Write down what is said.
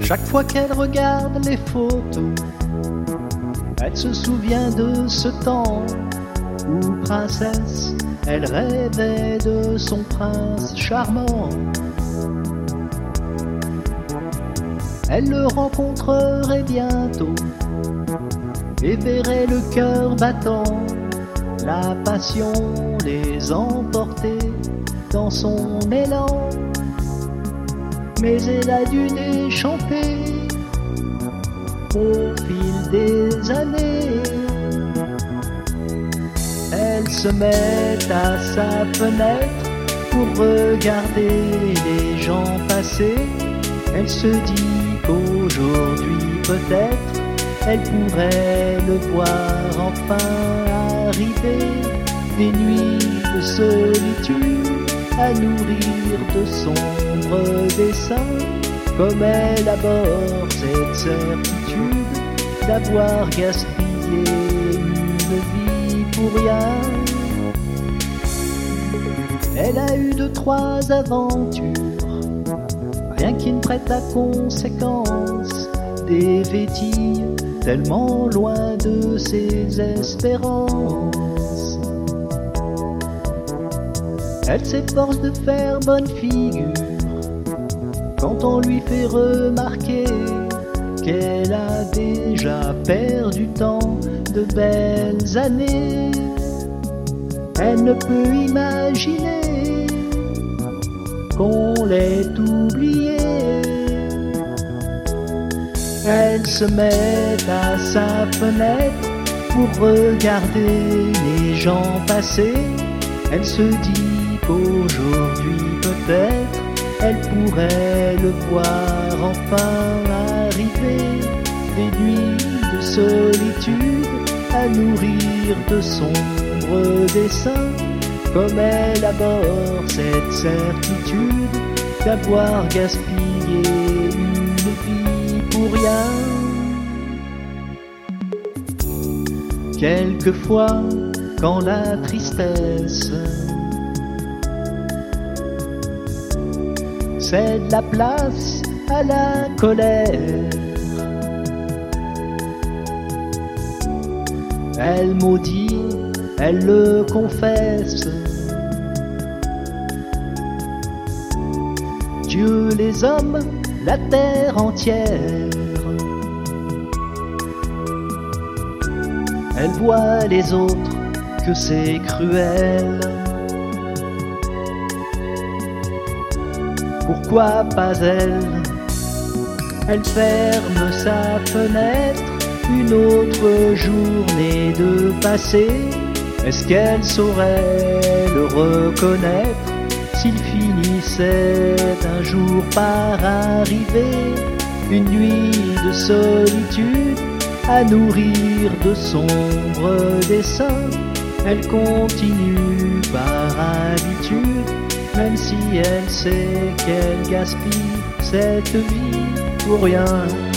Chaque fois qu'elle regarde les photos, elle se souvient de ce temps où princesse, elle rêvait de son prince charmant. Elle le rencontrerait bientôt et verrait le cœur battant, la passion les emporter dans son élan. Mais elle a dû déchanter au fil des années. Elle se met à sa fenêtre pour regarder les gens passer. Elle se dit qu'aujourd'hui peut-être elle pourrait le voir enfin arriver. Des nuits de solitude à nourrir de sombres dessins, comme elle aborde cette certitude d'avoir gaspillé une vie pour rien. Elle a eu 2-3 aventures, rien qui ne prête à conséquence, des vétilles tellement loin de ses espérances. Elle s'efforce de faire bonne figure quand on lui fait remarquer qu'elle a déjà perdu tant de belles années. Elle ne peut imaginer qu'on l'ait oubliée. Elle se met à sa fenêtre pour regarder les gens passer. Elle se dit qu'aujourd'hui peut-être elle pourrait le voir enfin arriver. Des nuits de solitude à nourrir de sombres dessins, comme elle aborde cette certitude d'avoir gaspillé une vie pour rien. Quelquefois, quand la tristesse cède la place à la colère, elle maudit, elle le confesse. Dieu, les hommes, la terre entière. Elle voit les autres, que c'est cruel. Pourquoi pas elle? Elle ferme sa fenêtre, une autre journée de passé. Est-ce qu'elle saurait le reconnaître s'il finissait un jour par arriver? Une nuit de solitude à nourrir de sombres dessins. Elle continue par habitude, même si elle sait qu'elle gaspille cette vie pour rien.